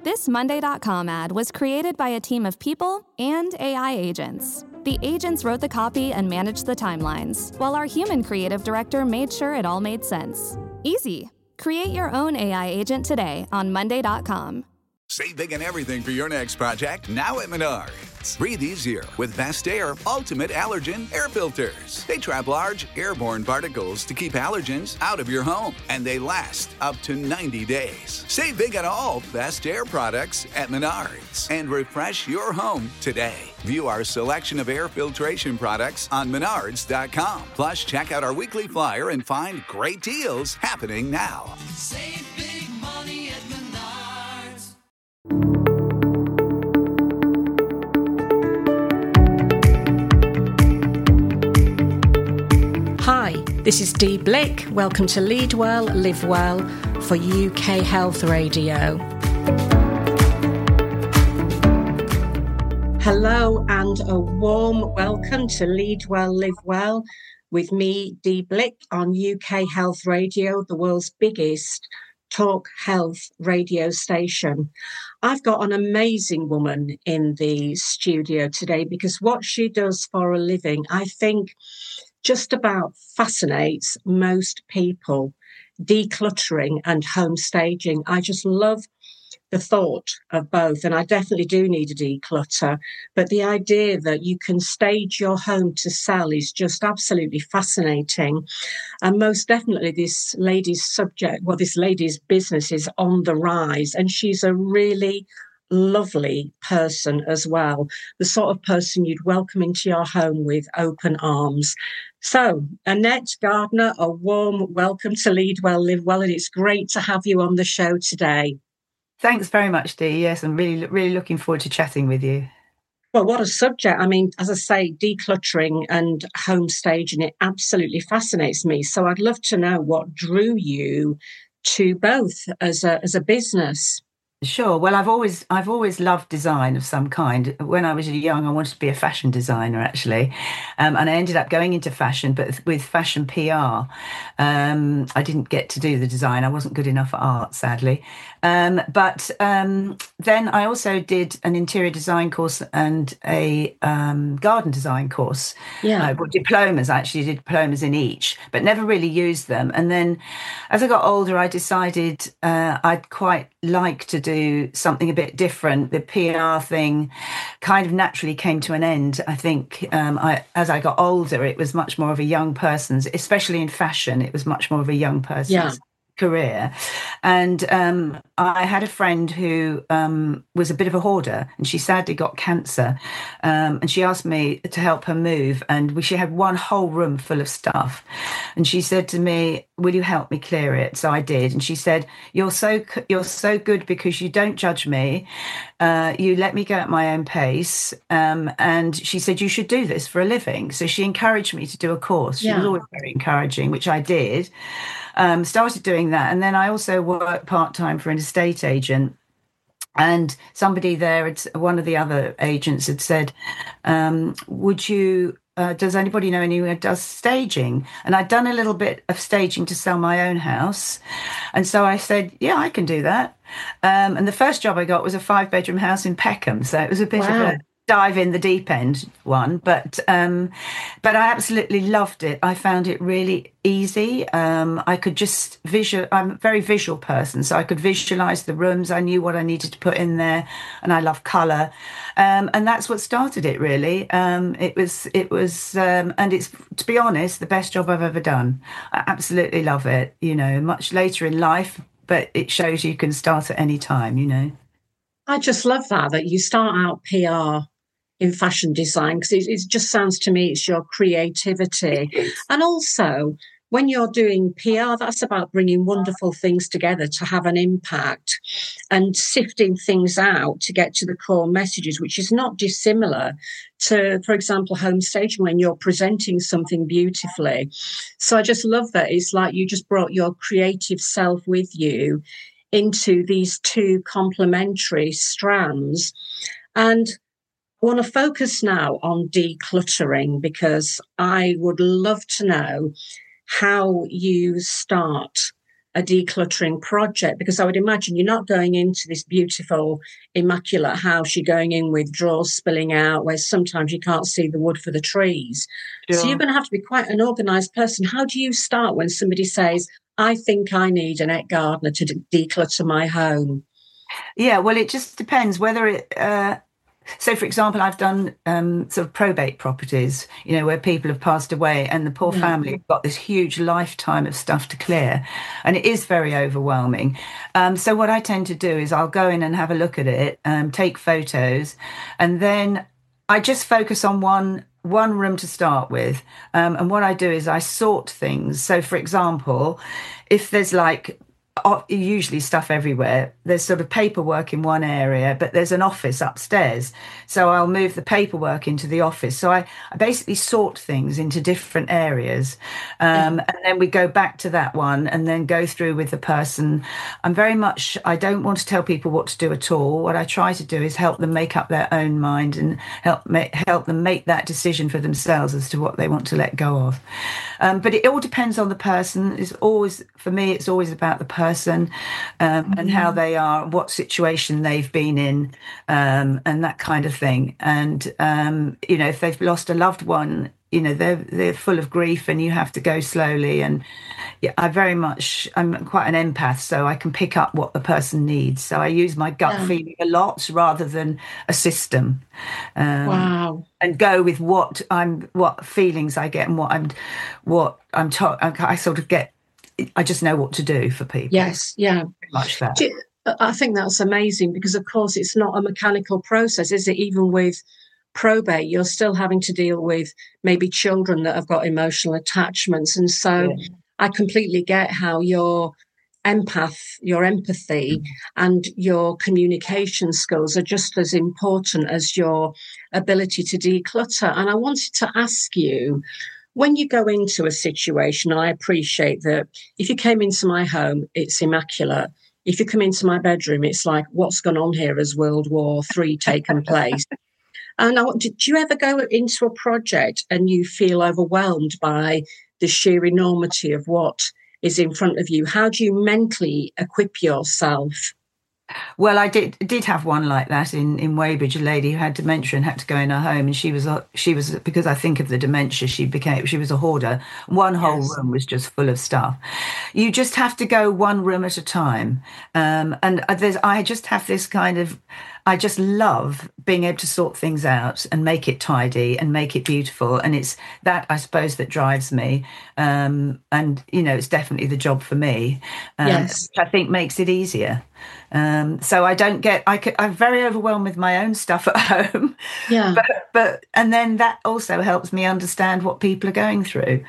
This Monday.com ad was created by a team of people and AI agents. The agents wrote the copy and managed the timelines, while our human creative director made sure it all made sense. Easy. Create your own AI agent today on Monday.com. Save big on everything for your next project now at Menards. Breathe easier with Best Air Ultimate Allergen Air Filters. They trap large airborne particles to keep allergens out of your home, and they last up to 90 days. Save big on all Best Air products at Menards and refresh your home today. View our selection of air filtration products on Menards.com. Plus, check out our weekly flyer and find great deals happening now. Save big money at Menards. Hi, this is Dee Blick. Welcome to Lead Well, Live Well for UK Health Radio. Hello and a warm welcome to Lead Well, Live Well with me, Dee Blick, on UK Health Radio, the world's biggest talk health radio station. I've got an amazing woman in the studio today because what she does for a living, I think, just about fascinates most people. Decluttering and home staging. I just love the thought of both, and I definitely do need a declutter, but the idea that you can stage your home to sell is just absolutely fascinating. And most definitely this lady's business is on the rise, and she's a really lovely person as well, the sort of person you'd welcome into your home with open arms. So, Annette Gardner, a warm welcome to Lead Well, Live Well, and it's great to have you on the show today. Thanks very much, Dee. Yes, I'm really looking forward to chatting with you. Well, what a subject. I mean, as I say, decluttering and home staging, it absolutely fascinates me. So I'd love to know what drew you to both as a business. Sure. Well, I've always loved design of some kind. When I was young, I wanted to be a fashion designer, actually, and I ended up going into fashion, but with fashion PR. I didn't get to do the design. I wasn't good enough at art, sadly. But then I also did an interior design course and a garden design course. Yeah. Diplomas, actually, did diplomas in each, but never really used them. And then as I got older, I decided I'd quite like to do something a bit different. The PR thing kind of naturally came to an end. I think as I got older, it was much more of a young person's, especially in fashion, it was much more of a young person's career. And I had a friend who was a bit of a hoarder, and she sadly got cancer, and she asked me to help her move, and she had one whole room full of stuff, and she said to me, will you help me clear it? So I did. And she said, you're so good because you don't judge me, you let me go at my own pace, and she said you should do this for a living. So she encouraged me to do a course. She was always very encouraging, which I did. Started doing that, and then I also worked part-time for an estate agent, and somebody there, one of the other agents had said, would you does anybody know anyone who does staging? And I'd done a little bit of staging to sell my own house, and so I said, yeah, I can do that. And the first job I got was a 5-bedroom house in Peckham, so it was a bit of a dive in the deep end one, but I absolutely loved it. I found it really easy. I could just I'm a very visual person, so I could visualize the rooms. I knew what I needed to put in there, and I love color, and that's what started it really. It was and it's, to be honest, the best job I've ever done. I absolutely love it, much later in life, but it shows you can start at any time. I just love that you start out PR in fashion design, because it just sounds to me it's your creativity. And also, when you're doing PR, that's about bringing wonderful things together to have an impact and sifting things out to get to the core messages, which is not dissimilar to, for example, home staging, when you're presenting something beautifully. So I just love that. It's like you just brought your creative self with you into these two complementary strands. And I want to focus now on decluttering, because I would love to know how you start a decluttering project? Because I would imagine you're not going into this beautiful, immaculate house. You're going in with drawers spilling out, where sometimes you can't see the wood for the trees. Sure. So you're going to have to be quite an organised person. How do you start when somebody says, I think I need an Ed Gardner to declutter my home? Yeah, well, it just depends whether it... So, for example, I've done sort of probate properties, where people have passed away and the poor family have got this huge lifetime of stuff to clear. And it is very overwhelming. So what I tend to do is I'll go in and have a look at it, take photos, and then I just focus on one room to start with. And what I do is I sort things. So, for example, if there's usually stuff everywhere, there's sort of paperwork in one area, but there's an office upstairs, so I'll move the paperwork into the office. So I basically sort things into different areas, and then we go back to that one and then go through with the person. I don't want to tell people what to do at all. What I try to do is help them make up their own mind and help them make that decision for themselves as to what they want to let go of. But it all depends on the person. For me, it's always about the person and how they are, what situation they've been in, and that kind of thing. And if they've lost a loved one, they're full of grief, and you have to go slowly. And I'm quite an empath, so I can pick up what the person needs. So I use my gut feeling a lot rather than a system. Wow! And go with what feelings I get and what I'm taught. I sort of get. I just know what to do for people. Yes, yeah. Pretty much that. I think that's amazing because, of course, it's not a mechanical process, is it? Even with probate, you're still having to deal with maybe children that have got emotional attachments. And so I completely get how your empathy and your communication skills are just as important as your ability to declutter. And I wanted to ask you, when you go into a situation, I appreciate that if you came into my home, it's immaculate. If you come into my bedroom, it's like, what's gone on here? Has World War III taken place? And do you ever go into a project and you feel overwhelmed by the sheer enormity of what is in front of you? How do you mentally equip yourself? Well, I did have one like that in Weybridge, a lady who had dementia and had to go in her home, and she was because I think of the dementia, she was a hoarder. One whole room was just full of stuff. You just have to go one room at a time, and I just have this kind of. I just love being able to sort things out and make it tidy and make it beautiful. And it's that, I suppose, that drives me. And, it's definitely the job for me, which I think makes it easier. So I'm very overwhelmed with my own stuff at home. Yeah. And then that also helps me understand what people are going through.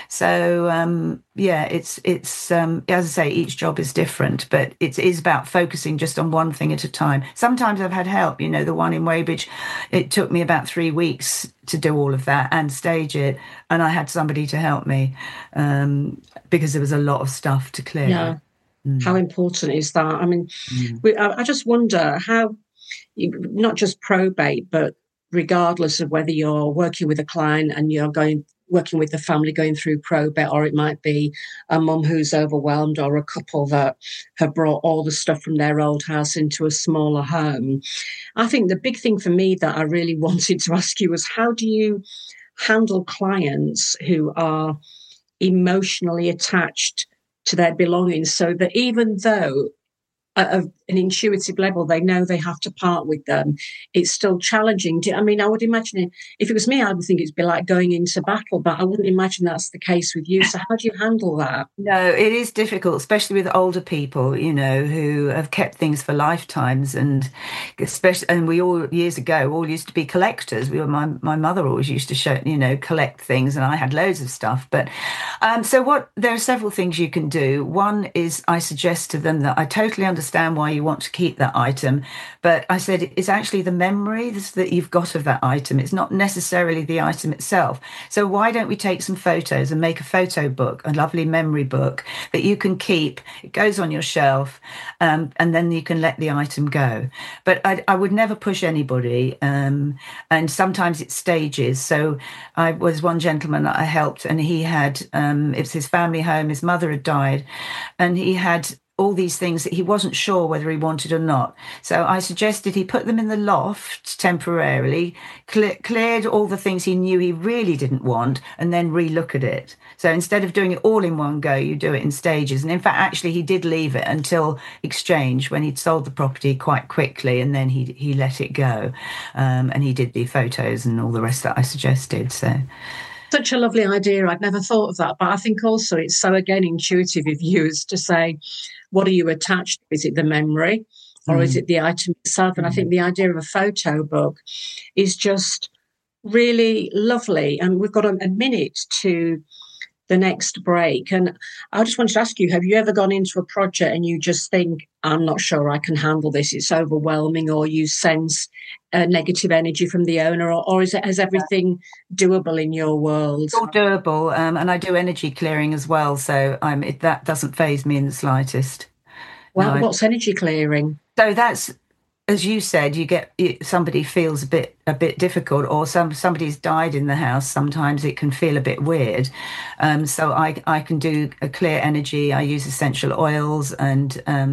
So, it's as I say, each job is different, but it is about focusing just on one thing at a time. Sometimes I've had help, the one in Weybridge, it took me about 3 weeks to do all of that and stage it. And I had somebody to help me because there was a lot of stuff to clear. Yeah. How important is that? I mean, I just wonder how, not just probate, but regardless of whether you're working with a client and you're working with the family going through probate, or it might be a mum who's overwhelmed or a couple that have brought all the stuff from their old house into a smaller home. I think the big thing for me that I really wanted to ask you was, how do you handle clients who are emotionally attached to their belongings, so that even though at an intuitive level they know they have to part with them, it's still challenging? I mean, I would imagine if it was me, I would think it'd be like going into battle, but I wouldn't imagine that's the case with you. So how do you handle that? No, it is difficult, especially with older people, who have kept things for lifetimes, and we all years ago all used to be collectors. My mother always used to collect things, and I had loads of stuff. But there are several things you can do. One is I suggest to them that I totally understand why you want to keep that item, but I said it's actually the memories that you've got of that item. It's not necessarily the item itself. So why don't we take some photos and make a photo book, a lovely memory book that you can keep? It goes on your shelf, and then you can let the item go. But I would never push anybody. And sometimes it's stages. So I was one gentleman that I helped, and he had, it was his family home, his mother had died, and he had all these things that he wasn't sure whether he wanted or not. So I suggested he put them in the loft temporarily, cleared all the things he knew he really didn't want, and then relook at it. So instead of doing it all in one go, you do it in stages. And in fact, actually, he did leave it until exchange, when he'd sold the property quite quickly, and then he let it go. And he did the photos and all the rest that I suggested. So such a lovely idea. I'd never thought of that. But I think also it's so, again, intuitive of you as to say, what are you attached to? Is it the memory or is it the item itself? And I think the idea of a photo book is just really lovely. And we've got a minute to the next break. And I just wanted to ask you, have you ever gone into a project and you just think, I'm not sure I can handle this, it's overwhelming, or you sense negative energy from the owner, or is everything doable in your world? It's all doable, and I do energy clearing as well, so that doesn't faze me in the slightest. Well, what's energy clearing? So that's, as you said, somebody feels a bit difficult, or somebody's died in the house. Sometimes it can feel a bit weird. So I can do a clear energy. I use essential oils and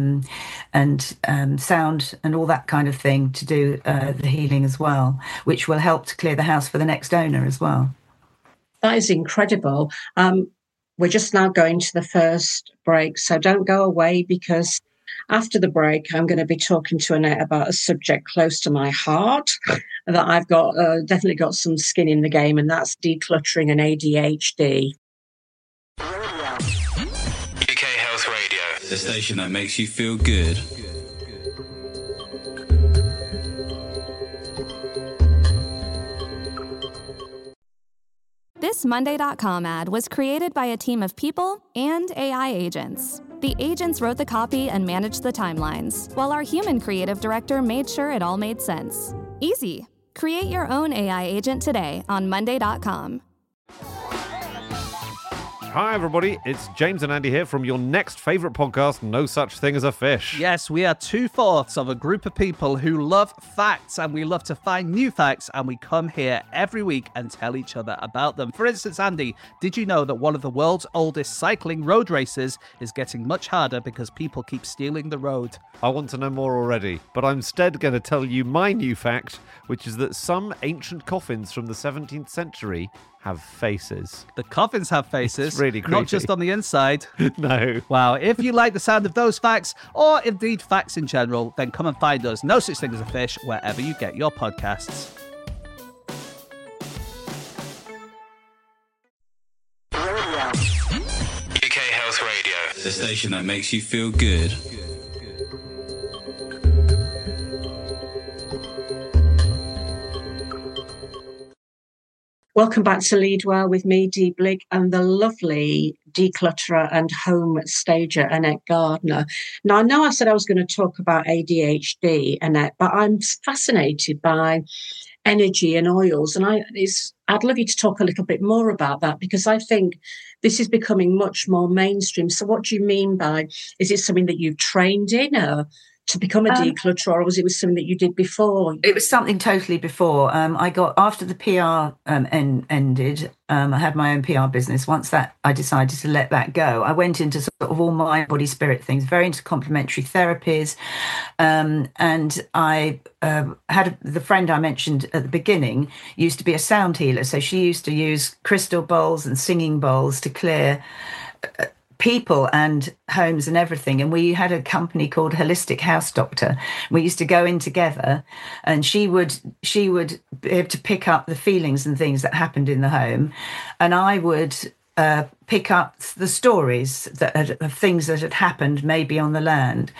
sound and all that kind of thing to do the healing as well, which will help to clear the house for the next owner as well. That is incredible. We're just now going to the first break, so don't go away, because after the break, I'm going to be talking to Annette about a subject close to my heart that I've got definitely got some skin in the game, and that's decluttering and ADHD. UK Health Radio, the station that makes you feel good. This Monday.com ad was created by a team of people and AI agents. The agents wrote the copy and managed the timelines, while our human creative director made sure it all made sense. Easy. Create your own AI agent today on Monday.com. Hi everybody, it's James and Andy here from your next favourite podcast, No Such Thing as a Fish. Yes, we are 2/4 of a group of people who love facts, and we love to find new facts, and we come here every week and tell each other about them. For instance, Andy, did you know that one of the world's oldest cycling road races is getting much harder because people keep stealing the road? I want to know more already, but I'm instead going to tell you my new fact, which is that some ancient coffins from the 17th century have faces. The coffins have faces. It's really creepy. Not just on the inside. No. Wow. If you like the sound of those facts, or indeed facts in general, then come and find us, No Such Thing as a Fish, wherever you get your podcasts. UK Health Radio, the station that makes you feel good. Welcome back to Lead Well with me, Dee Blick, and the lovely declutterer and home stager, Annette Gardner. Now, I know I said I was going to talk about ADHD, Annette, but I'm fascinated by energy and oils, and I'd love you to talk a little bit more about that, because I think this is becoming much more mainstream. So what do you mean by, is it something that you've trained in, or to become a declutterer, or was it something that you did before? It was something totally before. I got, after the PR ended, I had my own PR business. Once that, I decided to let that go. I went into sort of all mind, body, spirit things, very into complementary therapies. And I had the friend I mentioned at the beginning used to be a sound healer. So she used to use crystal bowls and singing bowls to clear people and homes and everything. And we had a company called Holistic House Doctor. We used to go in together, and she would be able to pick up the feelings and things that happened in the home, and I would pick up the stories of things that had happened maybe on the land.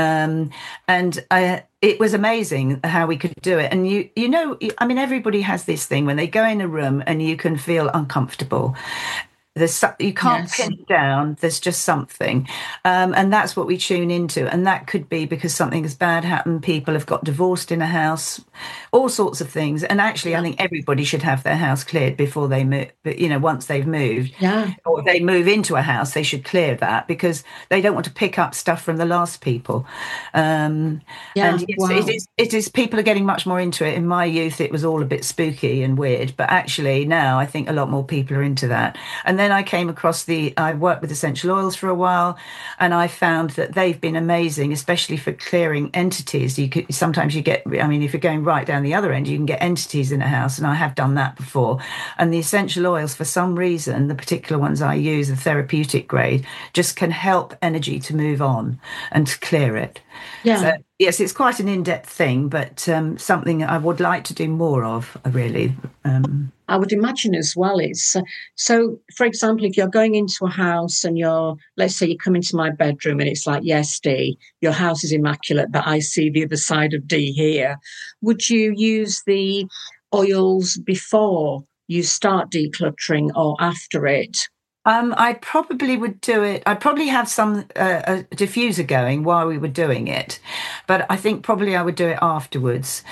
It was amazing how we could do it. And you know, I mean, everybody has this thing when they go in a room and you can feel uncomfortable. You can't Yes. pin it down. There's just something. And that's what we tune into. And that could be because something has bad happened. People have got divorced in a house, all sorts of things. And actually, I think everybody should have their house cleared before they move. Once they've moved, Yeah. or they move into a house, they should clear that because they don't want to pick up stuff from the last people. And yes, Wow. it is. People are getting much more into it. In my youth, it was all a bit spooky and weird. But actually, now I think a lot more people are into that. And then I came across I worked with essential oils for a while, and I found that they've been amazing, especially for clearing entities. Sometimes you get, if you're going right down the other end, you can get entities in a house, and I have done that before. And the essential oils, for some reason, the particular ones I use, the therapeutic grade, just can help energy to move on and to clear it. Yeah. So, yes, it's quite an in-depth thing, but something I would like to do more of, really. I would imagine as well. It's so, for example, if you're going into a house and let's say you come into my bedroom and it's like, yes, Dee, your house is immaculate, but I see the other side of Dee here. Would you use the oils before you start decluttering or after it? I probably would do it. I'd probably have some a diffuser going while we were doing it, but I think probably I would do it afterwards.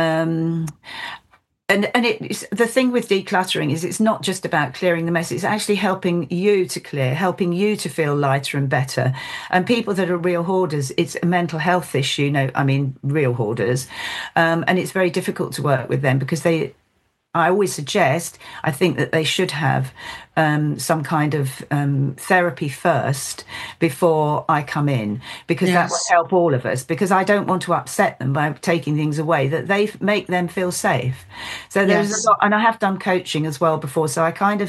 And it's the thing with decluttering is it's not just about clearing the mess. It's actually helping you to clear, helping you to feel lighter and better. And people that are real hoarders, it's a mental health issue. Real hoarders, and it's very difficult to work with them because I always suggest, I think that they should have some kind of therapy first before I come in, because that will help all of us, because I don't want to upset them by taking things away that they make them feel safe. So there's a lot, and I have done coaching as well before, so I kind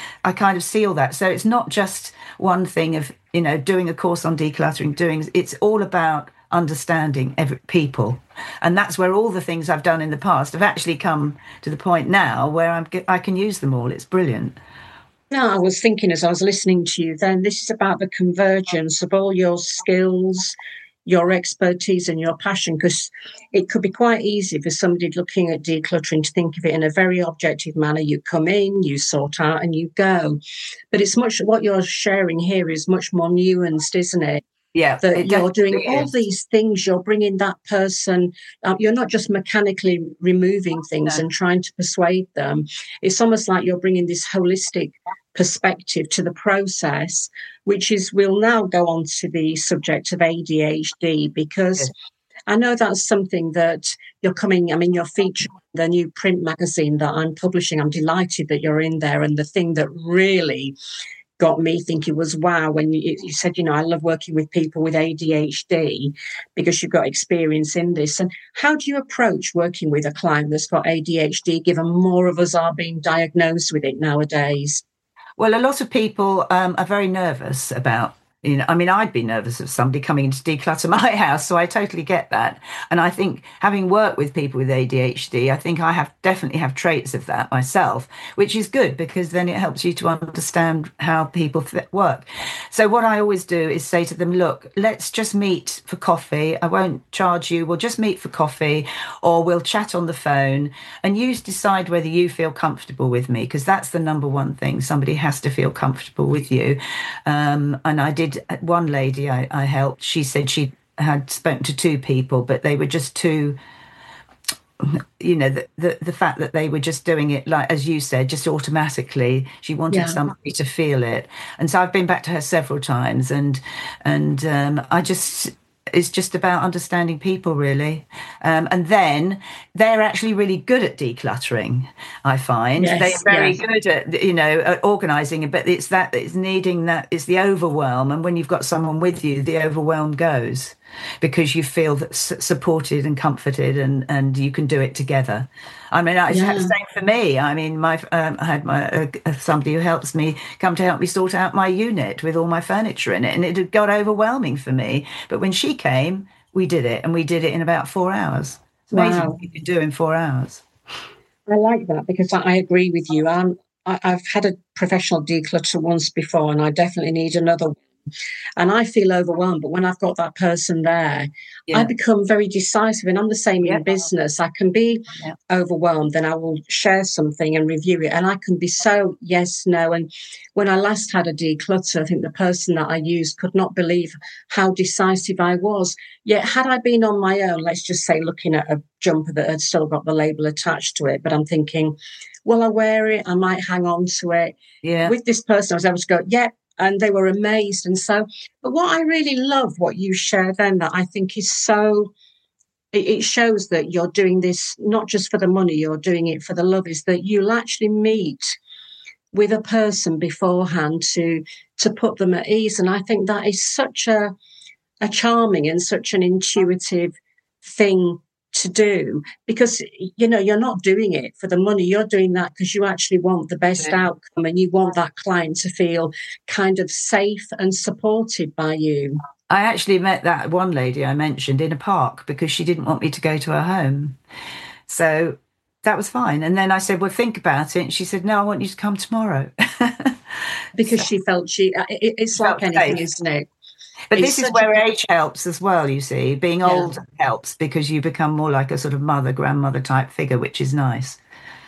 of see all that. So it's not just one thing of, doing a course on decluttering, it's all about understanding people, and that's where all the things I've done in the past have actually come to the point now where I can use them all. It's brilliant. No, I was thinking as I was listening to you then, this is about the convergence of all your skills, your expertise and your passion, because it could be quite easy for somebody looking at decluttering to think of it in a very objective manner. You come in, you sort out and you go. But what you're sharing here is much more nuanced, isn't it? Yeah, that you're doing all these things, you're bringing that person, you're not just mechanically removing things and trying to persuade them. It's almost like you're bringing this holistic perspective to the process, which is, we'll now go on to the subject of ADHD, because I know that's something that you're featured in the new print magazine that I'm publishing. I'm delighted that you're in there. And the thing that really got me thinking was, wow, when you said, I love working with people with ADHD because you've got experience in this. And how do you approach working with a client that's got ADHD, given more of us are being diagnosed with it nowadays? Well, a lot of people are very nervous about, I'd be nervous of somebody coming in to declutter my house, so I totally get that. And I think, having worked with people with ADHD, I think I definitely have traits of that myself, which is good because then it helps you to understand how people work. So what I always do is say to them, look, let's just meet for coffee. I won't charge you. We'll just meet for coffee, or we'll chat on the phone, and you decide whether you feel comfortable with me, because that's the number one thing. Somebody has to feel comfortable with you. And I did. One lady I helped, she said she had spoken to two people, but they were just too, the fact that they were just doing it, like, as you said, just automatically. She wanted somebody to feel it. And so I've been back to her several times, and it's just about understanding people, really. And then they're actually really good at decluttering, I find. They're very good at, at organising, but it's the overwhelm. And when you've got someone with you, the overwhelm goes, because you feel supported and comforted, and you can do it together. It's the same for me. I had somebody who helps me come to help me sort out my unit with all my furniture in it, and it got overwhelming for me. But when she came, we did it in about 4 hours. It's amazing what you can do in 4 hours. I like that, because I agree with you. I've had a professional declutter once before, and I definitely need another one. and I feel overwhelmed. But when I've got that person there, I become very decisive. And I'm the same in business. I can be overwhelmed, and I will share something and review it. And I can be so yes, no. And when I last had a declutter, I think the person that I used could not believe how decisive I was. Yet had I been on my own, let's just say looking at a jumper that had still got the label attached to it, but I'm thinking, will I wear it? I might hang on to it. Yeah. With this person, I was able to go, and they were amazed. And so, but what I really love, what you share then, that I think is so, it shows that you're doing this not just for the money, you're doing it for the love, is that you'll actually meet with a person beforehand to put them at ease. And I think that is such a charming and such an intuitive thing to do, because you're not doing it for the money. You're doing that because you actually want the best outcome, and you want that client to feel kind of safe and supported by you. I actually met that one lady I mentioned in a park because she didn't want me to go to her home, so that was fine. And then I said, well, think about it, and she said, no, I want you to come tomorrow. Because she felt it's like anything, isn't it? But this is where age helps as well, you see. Being old helps because you become more like a sort of mother, grandmother type figure, which is nice.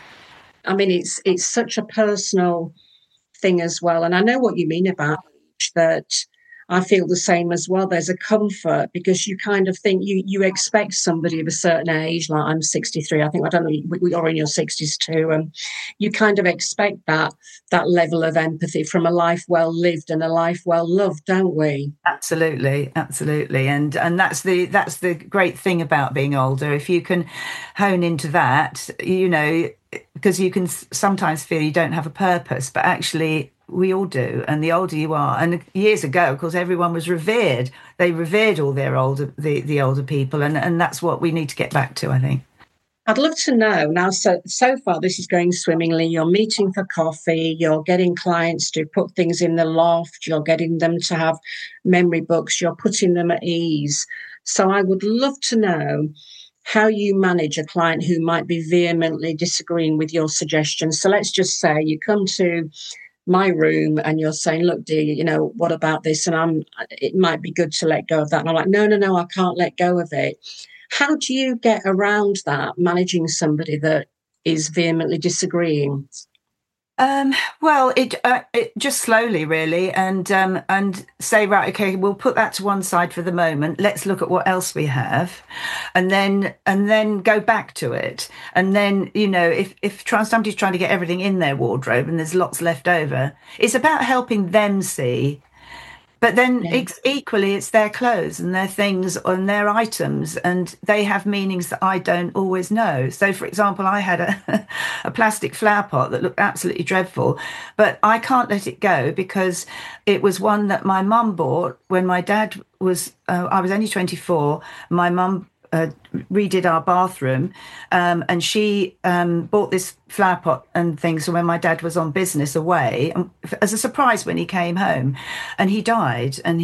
I mean, it's such a personal thing as well. And I know what you mean about age, that I feel the same as well. There's a comfort because you kind of think you expect somebody of a certain age, like I'm 63. I don't know, we are in your 60s too. And you kind of expect that level of empathy from a life well lived and a life well loved, don't we? Absolutely. And that's the great thing about being older. If you can hone into that, because you can sometimes feel you don't have a purpose, but actually we all do. And the older you are, and years ago, of course, everyone was revered. They revered all their the older people, and that's what we need to get back to, I think. I'd love to know now. So far, this is going swimmingly. You're meeting for coffee. You're getting clients to put things in the loft. You're getting them to have memory books. You're putting them at ease. So I would love to know how you manage a client who might be vehemently disagreeing with your suggestions. So let's just say you come to my room and you're saying, look, dear, what about this? And it might be good to let go of that. And I'm like, no, I can't let go of it. How do you get around that, managing somebody that is vehemently disagreeing? Well, it just slowly, really, and say, right, okay, we'll put that to one side for the moment. Let's look at what else we have, and then go back to it. And then, if somebody's trying to get everything in their wardrobe and there's lots left over, it's about helping them see. But then equally, it's their clothes and their things and their items, and they have meanings that I don't always know. So, for example, I had a plastic flower pot that looked absolutely dreadful, but I can't let it go because it was one that my mum bought when my dad was, I was only 24. My mum redid our bathroom, and she bought this flower pot and things. So when my dad was on business away, as a surprise when he came home, and he died on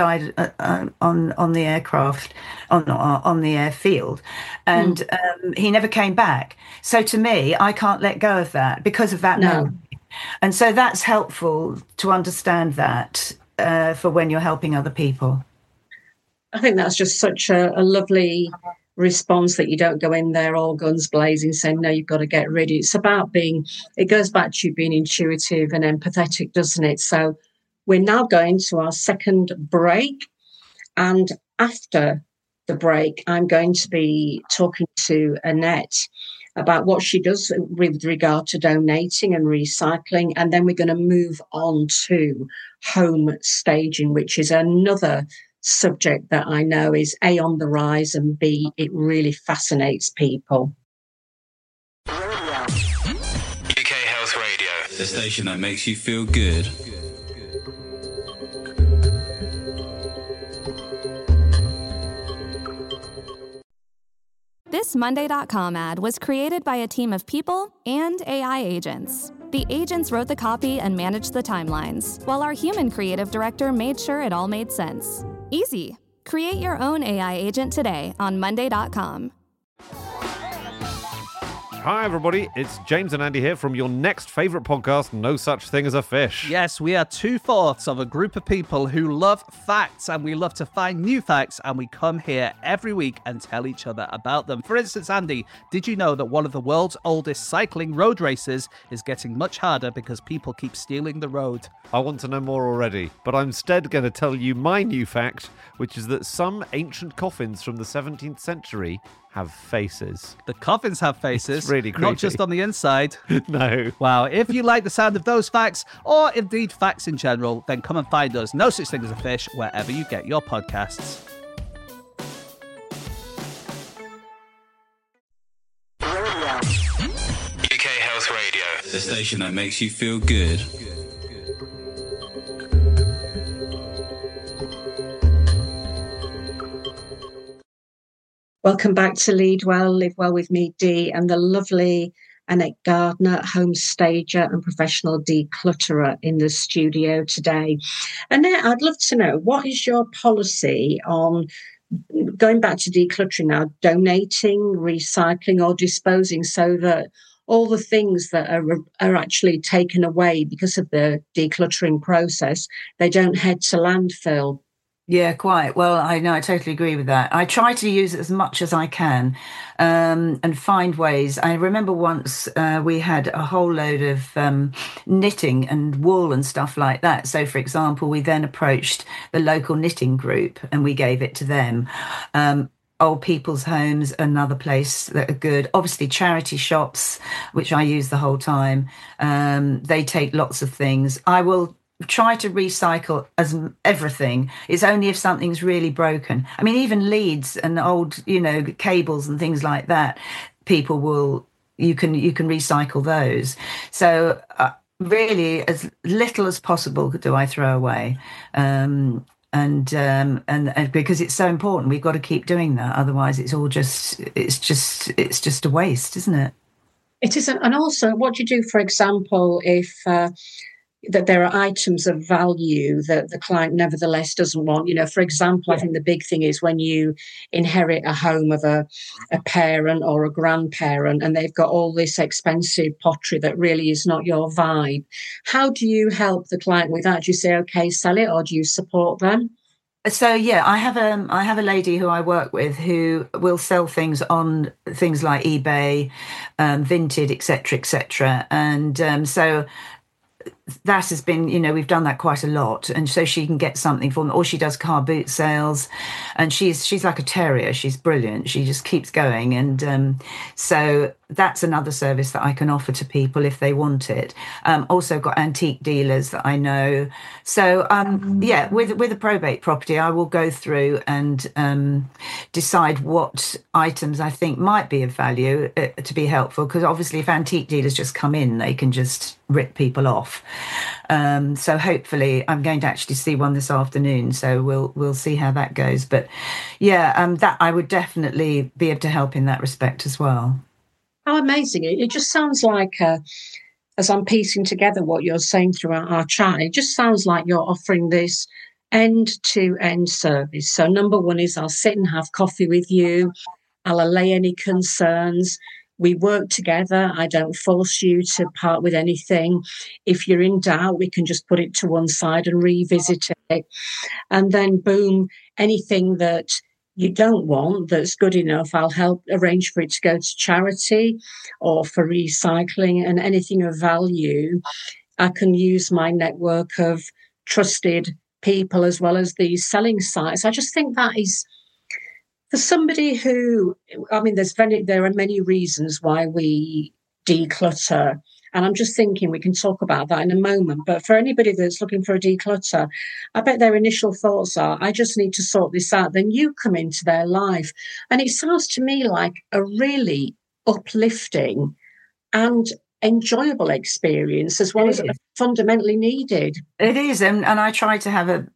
the aircraft, on the airfield, and he never came back. So to me, I can't let go of that because of that memory. And so that's helpful to understand that for when you're helping other people. I think that's just such a lovely response, that you don't go in there all guns blazing saying, no, you've got to get rid of it. It's about it goes back to you being intuitive and empathetic, doesn't it? So we're now going to our second break. And after the break, I'm going to be talking to Annette about what she does with regard to donating and recycling. And then we're going to move on to home staging, which is another subject that I know is A, on the rise, and B, it really fascinates people. UK Health Radio, the station that makes you feel good. This Monday.com ad was created by a team of people and AI agents. The agents wrote the copy and managed the timelines, while our human creative director made sure it all made sense. Easy. Create your own AI agent today on Monday.com. Hi, everybody. It's James and Andy here from your next favourite podcast, No Such Thing as a Fish. Yes, we are 2/4 of a group of people who love facts, and we love to find new facts, and we come here every week and tell each other about them. For instance, Andy, did you know that one of the world's oldest cycling road races is getting much harder because people keep stealing the road? I want to know more already, but I'm instead going to tell you my new fact, which is that some ancient coffins from the 17th century have faces. The coffins have faces. It's really creepy. Not just on the inside. No. Wow. If you like the sound of those facts, or indeed facts in general, then come and find us, No Such Thing as a Fish, wherever you get your podcasts. UK Health Radio, the station that makes you feel good. Welcome back to Lead Well, Live Well with me, Dee, and the lovely Annette Gardner, home stager and professional declutterer in the studio today. Annette, I'd love to know, what is your policy on going back to decluttering now, donating, recycling or disposing, so that all the things that are actually taken away because of the decluttering process, they don't head to landfill? Yeah, quite. Well, I know, I totally agree with that. I try to use it as much as I can and find ways. I remember once we had a whole load of knitting and wool and stuff like that. So, for example, we then approached the local knitting group and we gave it to them. Old people's homes, another place that are good. Obviously, charity shops, which I use the whole time. They take lots of things. I will try to recycle as everything. It's only if something's really broken. I mean, even leads and old, cables and things like that, you can recycle those. So really, as little as possible do I throw away. And because it's so important, we've got to keep doing that. Otherwise, it's just a waste, isn't it? It isn't. And also, what do you do, for example, if that there are items of value that the client nevertheless doesn't want? For example, I think the big thing is when you inherit a home of a parent or a grandparent and they've got all this expensive pottery that really is not your vibe. How do you help the client with that? Do you say, okay, sell it, or do you support them? So yeah, I have a lady who I work with who will sell things on things like eBay, Vinted, etc., and so that has been, we've done that quite a lot, and so she can get something from, or she does car boot sales, and she's like a terrier. She's brilliant. She just keeps going, and so that's another service that I can offer to people if they want it. Also got antique dealers that I know. So with a probate property, I will go through and decide what items I think might be of value to be helpful, because obviously if antique dealers just come in, they can just rip people off. So hopefully I'm going to actually see one this afternoon, so we'll see how that goes. But that I would definitely be able to help in that respect as well. How amazing. It just sounds like, as I'm piecing together what you're saying throughout our chat, it just sounds like you're offering this end-to-end service. So number one is I'll sit and have coffee with you. I'll allay any concerns. We work together. I don't force you to part with anything. If you're in doubt, we can just put it to one side and revisit it. And then, boom, anything that you don't want that's good enough, I'll help arrange for it to go to charity or for recycling. And anything of value, I can use my network of trusted people as well as these selling sites. I just think that is, for somebody who, there are many reasons why we declutter. And I'm just thinking we can talk about that in a moment. But for anybody that's looking for a declutter, I bet their initial thoughts are, I just need to sort this out. Then you come into their life. And it sounds to me like a really uplifting and enjoyable experience, as well as fundamentally needed. It is, and I try to have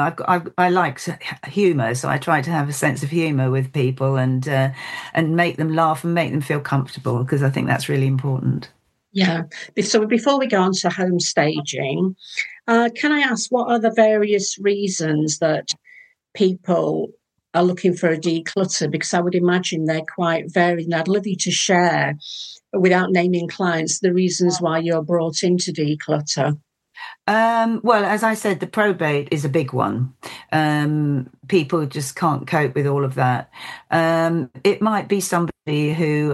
I like humour, so I try to have a sense of humour with people and make them laugh and make them feel comfortable, because I think that's really important. Yeah. So before we go on to home staging, can I ask, what are the various reasons that people are looking for a declutter? Because I would imagine they're quite varied. And I'd love you to share, without naming clients, the reasons why you're brought in to declutter. Well, as I said, the probate is a big one. People just can't cope with all of that. It might be somebody who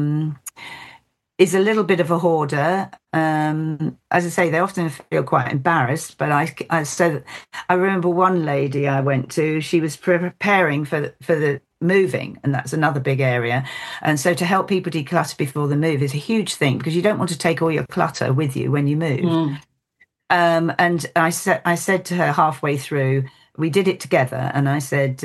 is a little bit of a hoarder. As I say, they often feel quite embarrassed. But I remember one lady I went to. She was preparing for the moving, and that's another big area. And so to help people declutter before the move is a huge thing, because you don't want to take all your clutter with you when you move. And I said to her halfway through, we did it together, and I said,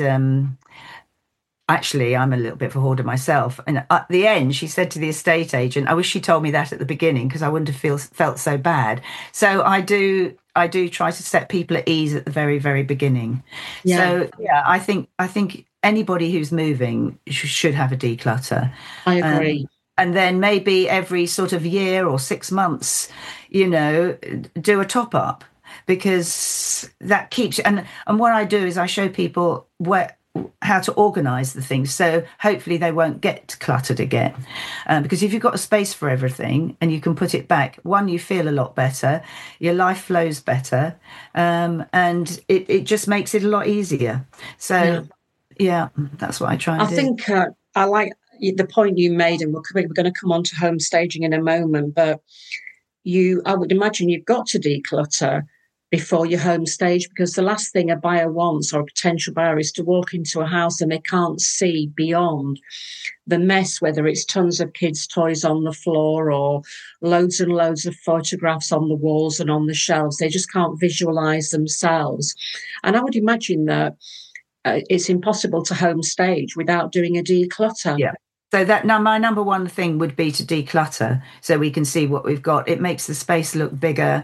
actually, I'm a little bit of a hoarder myself. And at the end, she said to the estate agent, I wish she told me that at the beginning, because I wouldn't have felt so bad. So I do try to set people at ease at the very, very beginning. Yeah. So yeah, I think anybody who's moving should have a declutter. I agree. And then maybe every sort of year or 6 months, do a top up, because that keeps. And what I do is I show people how to organise the things, so hopefully they won't get cluttered again. Because if you've got a space for everything and you can put it back, one, you feel a lot better, your life flows better, and it just makes it a lot easier. So yeah, that's what I try and do. I think I like the point you made, and we're going to come on to home staging in a moment, but I would imagine you've got to declutter before you home stage, because the last thing a buyer wants, or a potential buyer, is to walk into a house and they can't see beyond the mess, whether it's tons of kids' toys on the floor or loads and loads of photographs on the walls and on the shelves. They just can't visualize themselves. And I would imagine that it's impossible to home stage without doing a declutter. Yeah. So my number one thing would be to declutter, so we can see what we've got. It makes the space look bigger.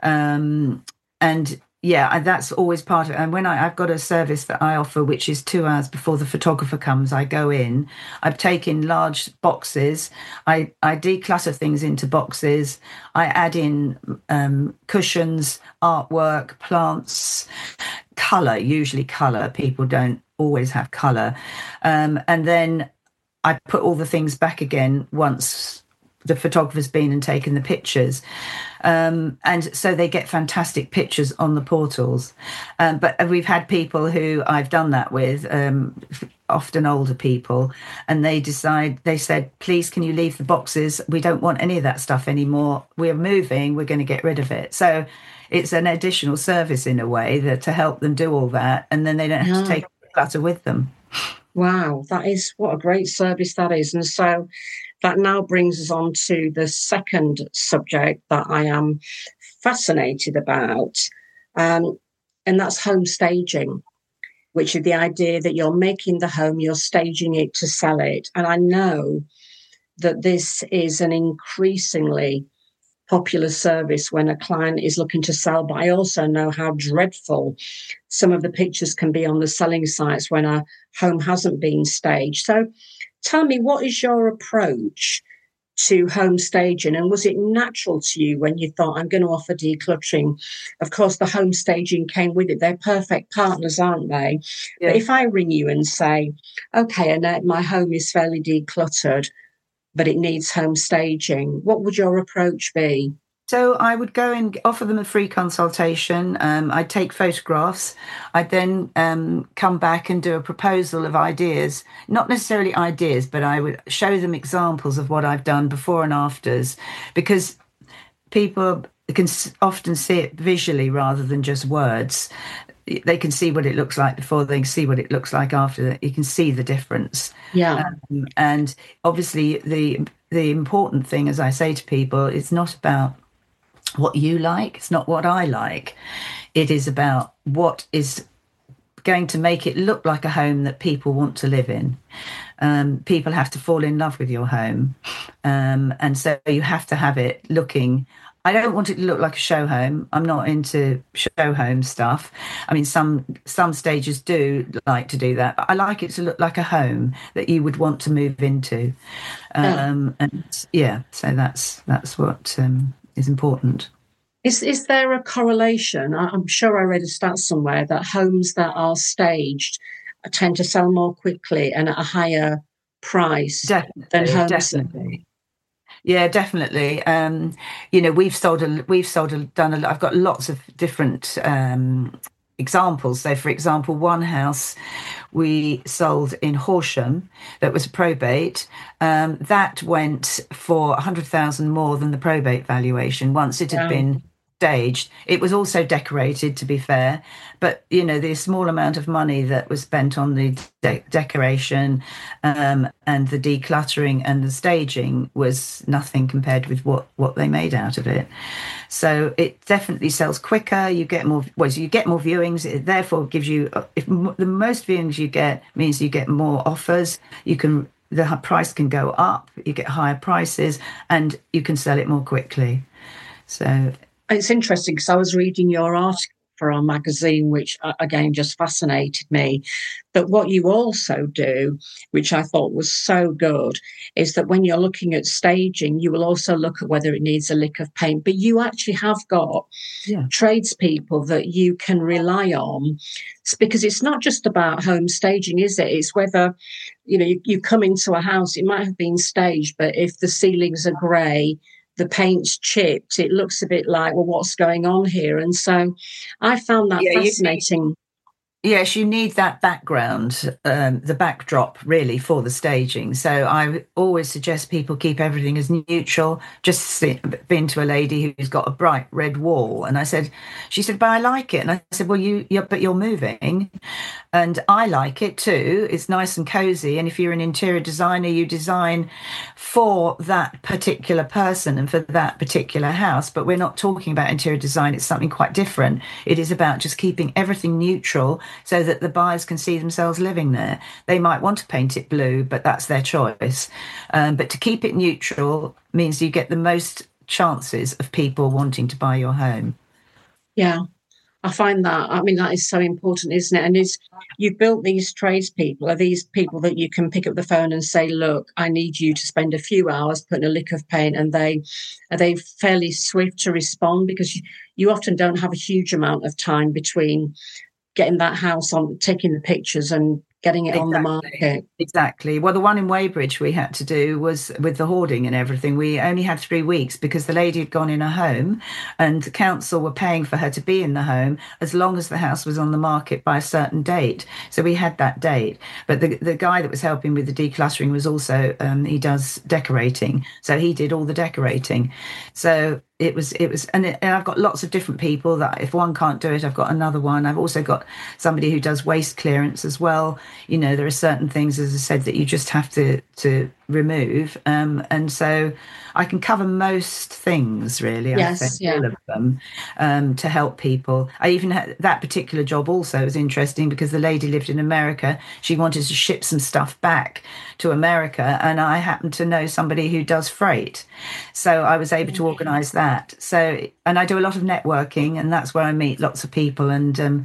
And yeah, that's always part of it. And when I've got a service that I offer, which is 2 hours before the photographer comes, I go in, I've taken large boxes, I declutter things into boxes, I add in cushions, artwork, plants, usually colour. People don't always have colour. And then I put all the things back again once the photographer's been and taken the pictures. And so they get fantastic pictures on the portals. But we've had people who I've done that with, often older people, and they said, please, can you leave the boxes? We don't want any of that stuff anymore. We're moving, we're going to get rid of it. So it's an additional service in a way to help them do all that. And then they don't have to take the clutter with them. Wow, what a great service that is. And so that now brings us on to the second subject that I am fascinated about, and that's home staging, which is the idea that you're making the home, you're staging it to sell it. And I know that this is an increasingly popular service when a client is looking to sell, but I also know how dreadful some of the pictures can be on the selling sites when a home hasn't been staged. So tell me, what is your approach to home staging, and was it natural to you when you thought, I'm going to offer decluttering? Of course, the home staging came with it. They're perfect partners, aren't they? Yeah. But if I ring you and say, okay, Annette, my home is fairly decluttered, but it needs home staging, what would your approach be? So I would go and offer them a free consultation. I'd take photographs. I'd then come back and do a proposal of ideas, not necessarily ideas, but I would show them examples of what I've done before and afters, because people can often see it visually rather than just words. They can see what it looks like before, they can see what it looks like after. You can see the difference. Yeah. And obviously the important thing, as I say to people, it's not about what you like, it's not what I like. It is about what is going to make it look like a home that people want to live in. People have to fall in love with your home. And so you have to have it looking. I don't want it to look like a show home. I'm not into show home stuff. I mean, some stages do like to do that, but I like it to look like a home that you would want to move into. And yeah, so that's what is important. Is there a correlation? I'm sure I read a stat somewhere that homes that are staged tend to sell more quickly and at a higher price than homes. Definitely. Yeah, definitely. I've got lots of different examples. So, for example, one house we sold in Horsham that was a probate. That went for 100,000 more than the probate valuation once it had been staged. It was also decorated, to be fair, but the small amount of money that was spent on the decoration and the decluttering and the staging was nothing compared with what they made out of it. So it definitely sells quicker. You get more viewings. It therefore gives you, if the most viewings you get means you get more offers. The price can go up. You get higher prices, and you can sell it more quickly. So. It's interesting because I was reading your article for our magazine, which again just fascinated me. But what you also do, which I thought was so good, is that when you're looking at staging, you will also look at whether it needs a lick of paint. But you actually have got tradespeople that you can rely on, because it's not just about home staging, is it? It's whether, you come into a house, it might have been staged, but if the ceilings are grey, the paint's chipped, it looks a bit like, well, what's going on here? And so I found that fascinating. Yes, you need that background, the backdrop, really, for the staging. So I always suggest people keep everything as neutral. Just been to a lady who's got a bright red wall, and she said, but I like it. And I said, well, but you're moving. And I like it too. It's nice and cozy. And if you're an interior designer, you design for that particular person and for that particular house. But we're not talking about interior design. It's something quite different. It is about just keeping everything neutral so that the buyers can see themselves living there. They might want to paint it blue, but that's their choice. But to keep it neutral means you get the most chances of people wanting to buy your home. Yeah. I find that is so important, isn't it? And you've built these tradespeople, are these people that you can pick up the phone and say, look, I need you to spend a few hours putting a lick of paint, and are they fairly swift to respond? Because you often don't have a huge amount of time between getting that house on, taking the pictures and getting it on the market. Exactly. Well, the one in Weybridge we had to do was with the hoarding and everything. We only had 3 weeks because the lady had gone in a home and the council were paying for her to be in the home as long as the house was on the market by a certain date. So we had that date. But the guy that was helping with the decluttering was also, he does decorating. So he did all the decorating. So it was, and I've got lots of different people that if one can't do it, I've got another one. I've also got somebody who does waste clearance as well. There are certain things, as I said, that you just have to remove. And so I can cover most things, really. Yes, I think, all of them, to help people. I even had that particular job also was interesting because the lady lived in America. She wanted to ship some stuff back to America, and I happened to know somebody who does freight. So I was able to organise that. So, and I do a lot of networking, and that's where I meet lots of people, and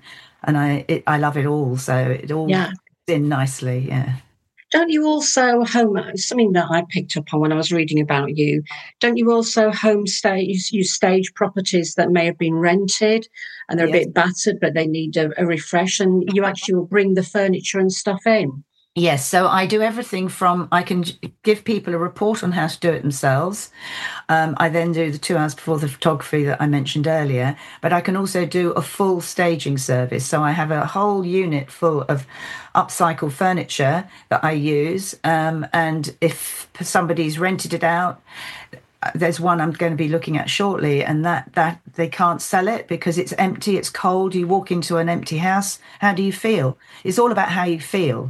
I love it all. So it all fits in nicely, yeah. Don't you also something that I picked up on when I was reading about you, don't you also you stage properties that may have been rented and they're a bit battered, but they need a refresh, and you actually will bring the furniture and stuff in? Yes, so I do everything from, I can give people a report on how to do it themselves. I then do the 2 hours before the photography that I mentioned earlier, but I can also do a full staging service. So I have a whole unit full of upcycled furniture that I use. And if somebody's rented it out, there's one I'm going to be looking at shortly, and that they can't sell it because it's empty, it's cold. You walk into an empty house, how do you feel? It's all about how you feel.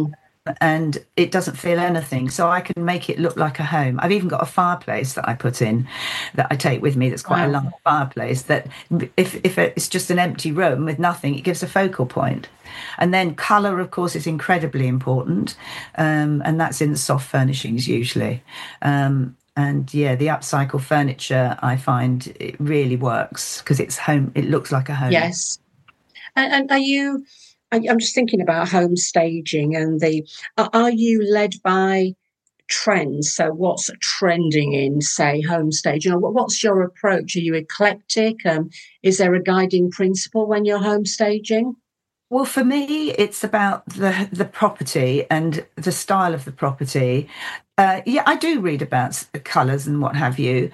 And it doesn't feel anything. So I can make it look like a home. I've even got a fireplace that I put in that I take with me. That's quite a large fireplace that if it's just an empty room with nothing, it gives a focal point. And then colour, of course, is incredibly important. And that's in the soft furnishings usually. And yeah, the upcycle furniture, I find it really works because it's home. It looks like a home. Yes. And I'm just thinking about home staging and are you led by trends? So what's trending in, say, home staging? Or what's your approach? Are you eclectic? Is there a guiding principle when you're home staging? Well, for me, it's about the property and the style of the property. Yeah, I do read about colours and what have you,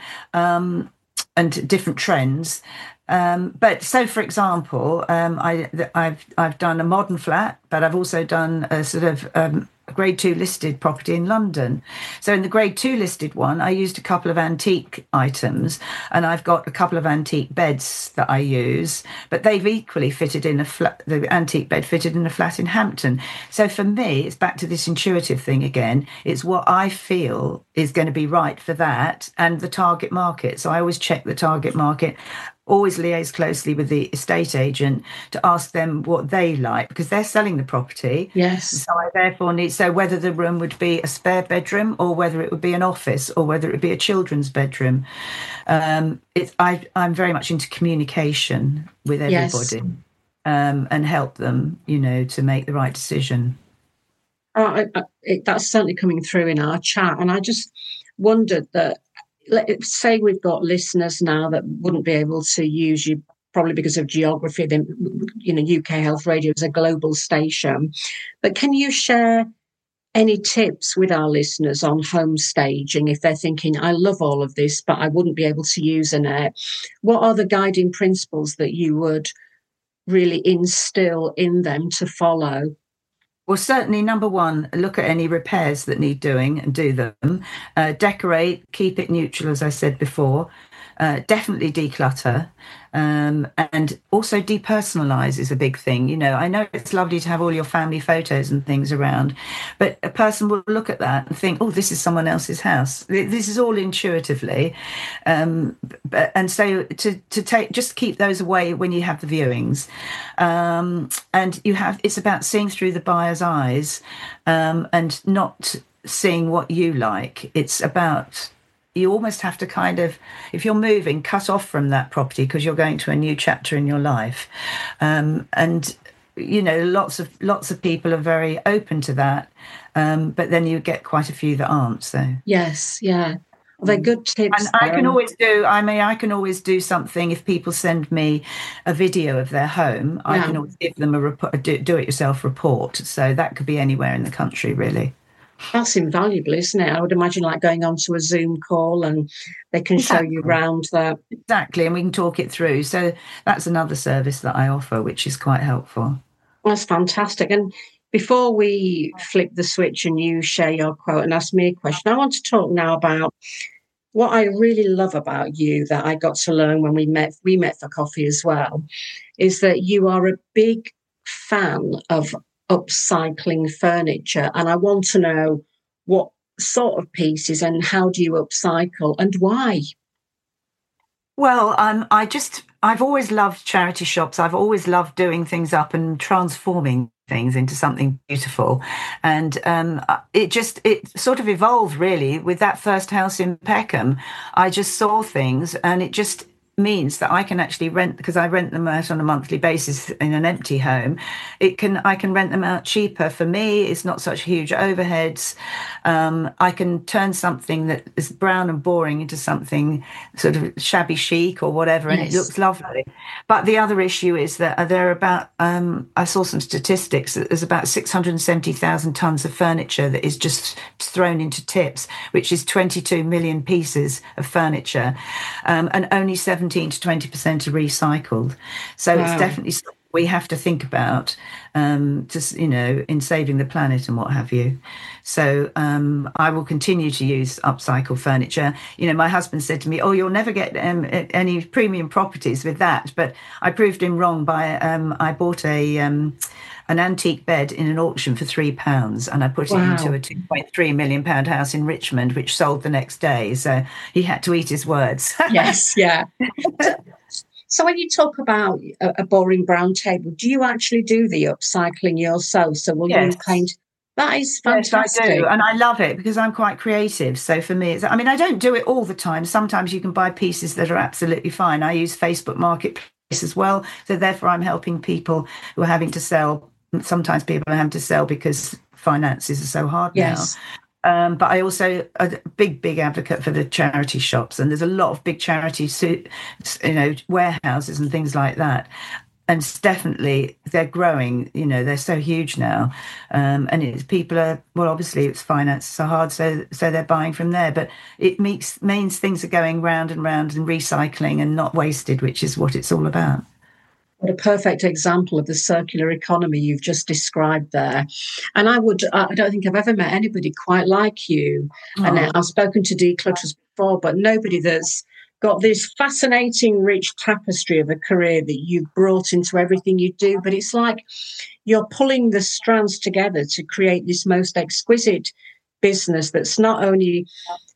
and different trends. But so, for example, I've done a modern flat, but I've also done a sort of grade 2 listed property in London. So in the grade 2 listed one, I used a couple of antique items, and I've got a couple of antique beds that I use, but they've equally fitted in a flat. The antique bed fitted in a flat in Hampton. So for me, it's back to this intuitive thing again. It's what I feel is going to be right for that and the target market. So I always check the target market. Always liaise closely with the estate agent to ask them what they like, because they're selling the property. Yes. So I therefore need, so whether the room would be a spare bedroom or whether it would be an office or whether it would be a children's bedroom. I'm very much into communication with everybody, and help them, to make the right decision. That's certainly coming through in our chat. And I just wondered that, let's say we've got listeners now that wouldn't be able to use you probably because of geography. Then, UK Health Radio is a global station. But can you share any tips with our listeners on home staging if they're thinking, I love all of this, but I wouldn't be able to use a net? What are the guiding principles that you would really instill in them to follow? Well, certainly, number one, look at any repairs that need doing and do them. Decorate, keep it neutral, as I said before. Definitely declutter. And also depersonalize is a big thing. I know it's lovely to have all your family photos and things around, but a person will look at that and think, oh, this is someone else's house. This is all intuitively. And so just keep those away when you have the viewings. And it's about seeing through the buyer's eyes, and not seeing what you like. It's about, you almost have to kind of, if you're moving, cut off from that property because you're going to a new chapter in your life. And lots of people are very open to that. But then you get quite a few that aren't. So yes, yeah. Well, they're good tips. And I can always do something if people send me a video of their home. I can always give them a do-it-yourself report. So that could be anywhere in the country, really. That's invaluable, isn't it? I would imagine like going onto a Zoom call and they can show you around that. Exactly, and we can talk it through. So that's another service that I offer, which is quite helpful. That's fantastic. And before we flip the switch and you share your quote and ask me a question, I want to talk now about what I really love about you that I got to learn when we met for coffee as well, is that you are a big fan of upcycling furniture. And I want to know what sort of pieces and how do you upcycle and why? Well, I've always loved charity shops. I've always loved doing things up and transforming things into something beautiful. And it sort of evolved really with that first house in Peckham. I just saw things and it just means that I can actually rent, because I rent them out on a monthly basis in an empty home. I can rent them out cheaper. For me, it's not such huge overheads. I can turn something that is brown and boring into something sort of shabby chic or whatever, and it looks lovely. But the other issue is that there are about, I saw some statistics, that there's about 670,000 tonnes of furniture that is just thrown into tips, which is 22 million pieces of furniture, and only 17 to 20% are recycled. So It's definitely something we have to think about, in saving the planet and what have you. So I will continue to use upcycled furniture. My husband said to me, "Oh, you'll never get any premium properties with that." But I proved him wrong by I bought an antique bed in an auction for £3, and I put it into a £2.3 million house in Richmond, which sold the next day. So he had to eat his words. Yes, yeah. So when you talk about a boring brown table, do you actually do the upcycling yourself? So will you that is fantastic. Yes, I do. And I love it because I'm quite creative. So for me, I don't do it all the time. Sometimes you can buy pieces that are absolutely fine. I use Facebook Marketplace as well. So therefore I'm helping people who are having to sell. Sometimes people are having to sell because finances are so hard now. But I also a big advocate for the charity shops, and there's a lot of big charity warehouses and things like that. and it's definitely, they're growing, they're so huge now. And it's people are, well, obviously it's finances are hard, so they're buying from there. But it means things are going round and round and recycling and not wasted, which is what it's all about. What a perfect example of the circular economy you've just described there. And I don't think I've ever met anybody quite like you. And I've spoken to declutterers before, but nobody that's got this fascinating, rich tapestry of a career that you've brought into everything you do. But it's like you're pulling the strands together to create this most exquisite business that's not only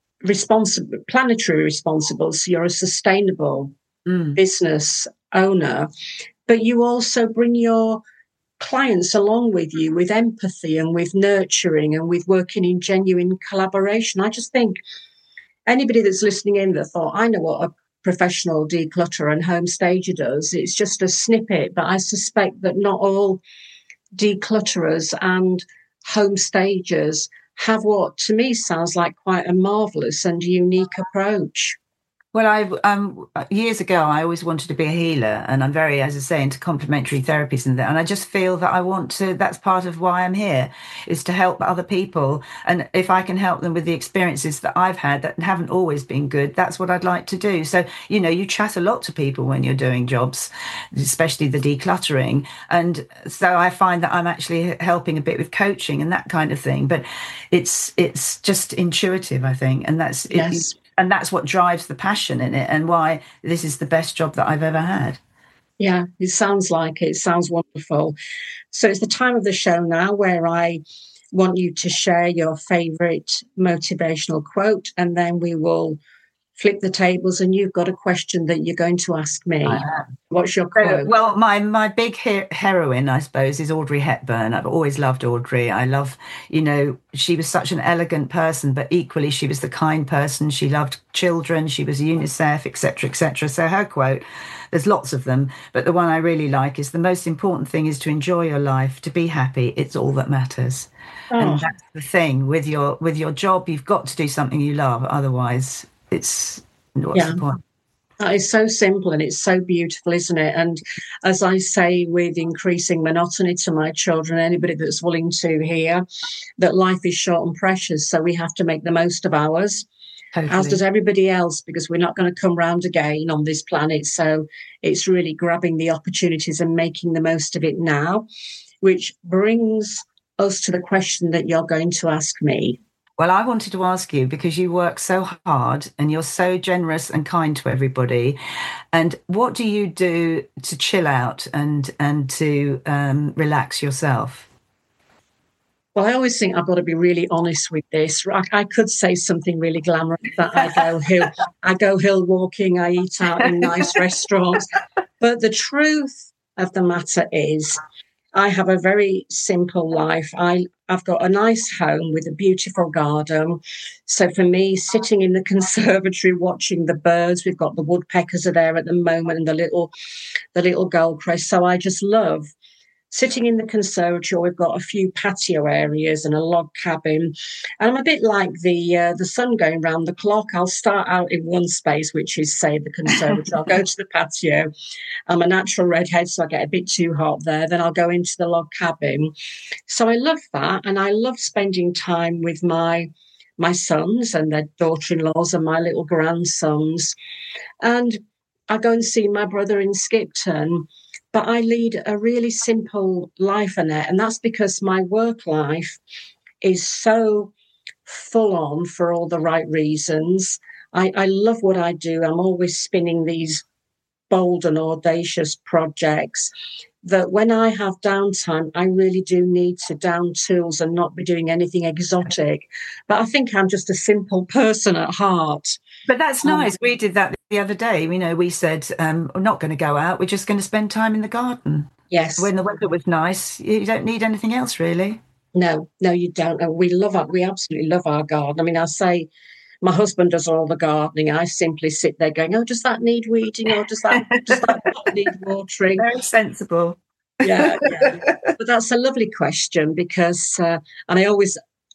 planetary responsible, so you're a sustainable business owner, but you also bring your clients along with you with empathy and with nurturing and with working in genuine collaboration. I just think anybody that's listening in that thought, I know what a professional declutterer and home stager does, it's just a snippet, but I suspect that not all declutterers and home stagers have what to me sounds like quite a marvellous and unique approach. Well, years ago, I always wanted to be a healer, and I'm very, as I say, into complementary therapies and that. And I just feel that I want to, that's part of why I'm here, is to help other people. And if I can help them with the experiences that I've had that haven't always been good, that's what I'd like to do. So, you chat a lot to people when you're doing jobs, especially the decluttering. And so I find that I'm actually helping a bit with coaching and that kind of thing. But it's just intuitive, I think. And that's yes. And that's what drives the passion in it and why this is the best job that I've ever had. Yeah, it sounds like it. It sounds wonderful. So it's the time of the show now where I want you to share your favourite motivational quote, and then we will flip the tables and you've got a question that you're going to ask me. What's your quote? Well, my big heroine, I suppose, is Audrey Hepburn. I've always loved Audrey. I love, she was such an elegant person, but equally she was the kind person. She loved children. She was UNICEF, etc., etc. So her quote, there's lots of them, but the one I really like is the most important thing is to enjoy your life, to be happy. It's all that matters. And that's the thing with your job. You've got to do something you love. Otherwise, what's the point? That is so simple and it's so beautiful, isn't it? And as I say, with increasing monotony to my children, anybody that's willing to hear that life is short and precious, so we have to make the most of ours, totally. As does everybody else, because we're not going to come round again on this planet. So it's really grabbing the opportunities and making the most of it now, which brings us to the question that you're going to ask me. Well, I wanted to ask you, because you work so hard and you're so generous and kind to everybody, and what do you do to chill out and to relax yourself? Well, I always think I've got to be really honest with this. I could say something really glamorous that I go hill walking, I eat out in nice restaurants. But the truth of the matter is I have a very simple life. I've got a nice home with a beautiful garden. So for me, sitting in the conservatory watching the birds, we've got the woodpeckers are there at the moment and the little goldcrest. So I just love sitting in the conservatory. We've got a few patio areas and a log cabin. And I'm a bit like the sun going round the clock. I'll start out in one space, which is, say, the conservatory. I'll go to the patio. I'm a natural redhead, so I get a bit too hot there. Then I'll go into the log cabin. So I love that. And I love spending time with my sons and their daughter-in-laws and my little grandsons. And I go and see my brother in Skipton. But I lead a really simple life, Annette, and that's because my work life is so full on for all the right reasons. I love what I do. I'm always spinning these bold and audacious projects that when I have downtime, I really do need to down tools and not be doing anything exotic. But I think I'm just a simple person at heart. But that's nice. We did that the other day. We said, we're not going to go out. We're just going to spend time in the garden. Yes. When the weather was nice, you don't need anything else, really. No, you don't. We absolutely love our garden. I mean, I say my husband does all the gardening. I simply sit there going, oh, does that need weeding or does that need watering? Very sensible. Yeah. But that's a lovely question because, and I always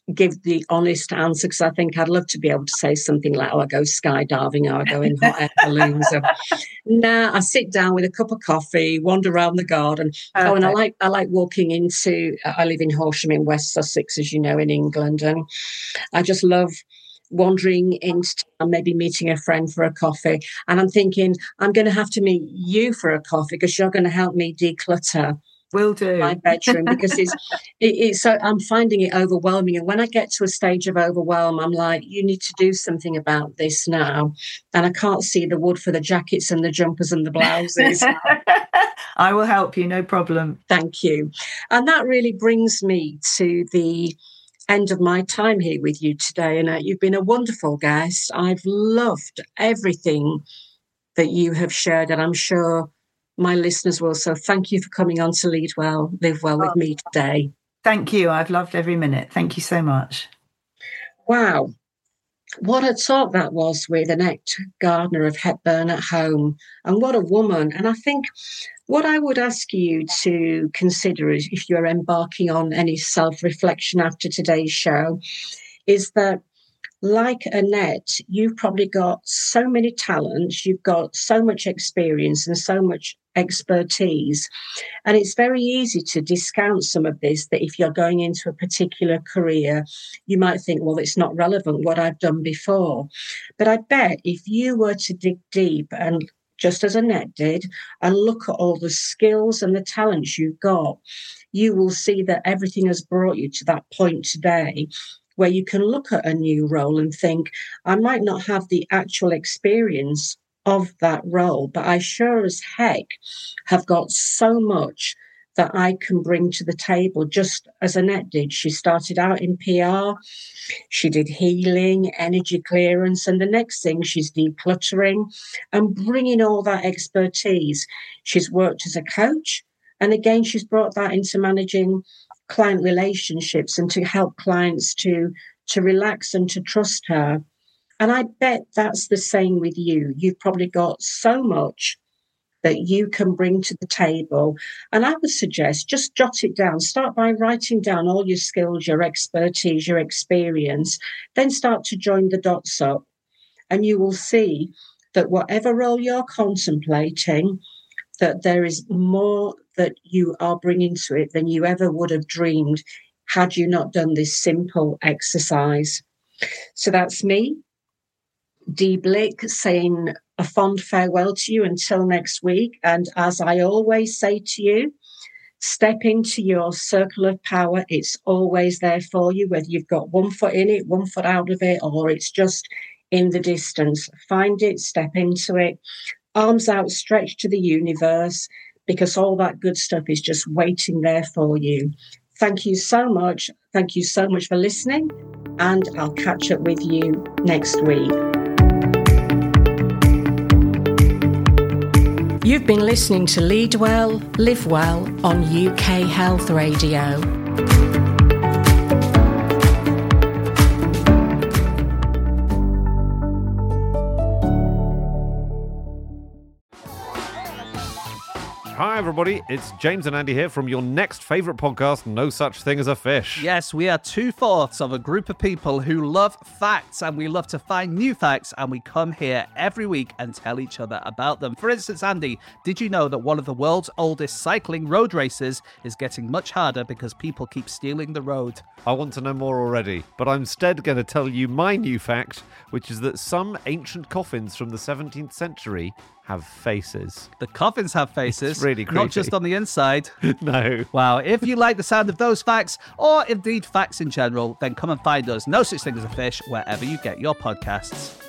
give the honest answer, because I think I'd love to be able to say something like, oh, I go skydiving, or I go in hot air balloons. Nah, I sit down with a cup of coffee, wander around the garden. Okay. Oh, and I like walking into, I live in Horsham in West Sussex, as you know, in England. And I just love wandering into town, maybe meeting a friend for a coffee. And I'm thinking, I'm going to have to meet you for a coffee because you're going to help me declutter Will do. my bedroom, because it's so I'm finding it overwhelming. And when I get to a stage of overwhelm, I'm like, you need to do something about this now. And I can't see the wood for the jackets and the jumpers and the blouses. I will help you, no problem. Thank you. And that really brings me to the end of my time here with you today. And you've been a wonderful guest. I've loved everything that you have shared, and I'm sure my listeners will. So thank you for coming on to Live Well with me today. Thank you. I've loved every minute. Thank you so much. Wow. What a talk that was with Annette Gardner of Hepburn at Home. And what a woman. And I think what I would ask you to consider is, if you're embarking on any self-reflection after today's show, is that, like Annette, you've probably got so many talents, you've got so much experience and so much expertise. And it's very easy to discount some of this, that if you're going into a particular career, you might think, well, it's not relevant what I've done before. But I bet if you were to dig deep, and just as Annette did, and look at all the skills and the talents you've got, you will see that everything has brought you to that point today where you can look at a new role and think, I might not have the actual experience of that role, but I sure as heck have got so much that I can bring to the table, just as Annette did. She started out in PR, she did healing, energy clearance, and the next thing she's decluttering and bringing all that expertise. She's worked as a coach, and again, she's brought that into managing client relationships and to help clients to relax and to trust her. And I bet that's the same with you. You've probably got so much that you can bring to the table. And I would suggest just jot it down. Start by writing down all your skills, your expertise, your experience. Then start to join the dots up. And you will see that whatever role you're contemplating, that there is more that you are bringing to it than you ever would have dreamed had you not done this simple exercise. So that's me, Dee Blick, saying a fond farewell to you until next week. And as I always say to you, step into your circle of power. It's always there for you, whether you've got one foot in it, one foot out of it, or it's just in the distance. Find it, step into it, arms outstretched to the universe, because all that good stuff is just waiting there for you. Thank you so much. Thank you so much for listening, and I'll catch up with you next week. You've been listening to Lead Well, Live Well on UK Health Radio. Hi everybody, it's James and Andy here from your next favourite podcast, No Such Thing as a Fish. Yes, we are 2/4 of a group of people who love facts, and we love to find new facts, and we come here every week and tell each other about them. For instance, Andy, did you know that one of the world's oldest cycling road races is getting much harder because people keep stealing the road? I want to know more already, but I'm instead going to tell you my new fact, which is that some ancient coffins from the 17th century have faces. The coffins have faces. It's really creepy. Not just on the inside. No. Wow. If you like the sound of those facts, or indeed facts in general, then come and find us, No Such Thing as a Fish, wherever you get your podcasts.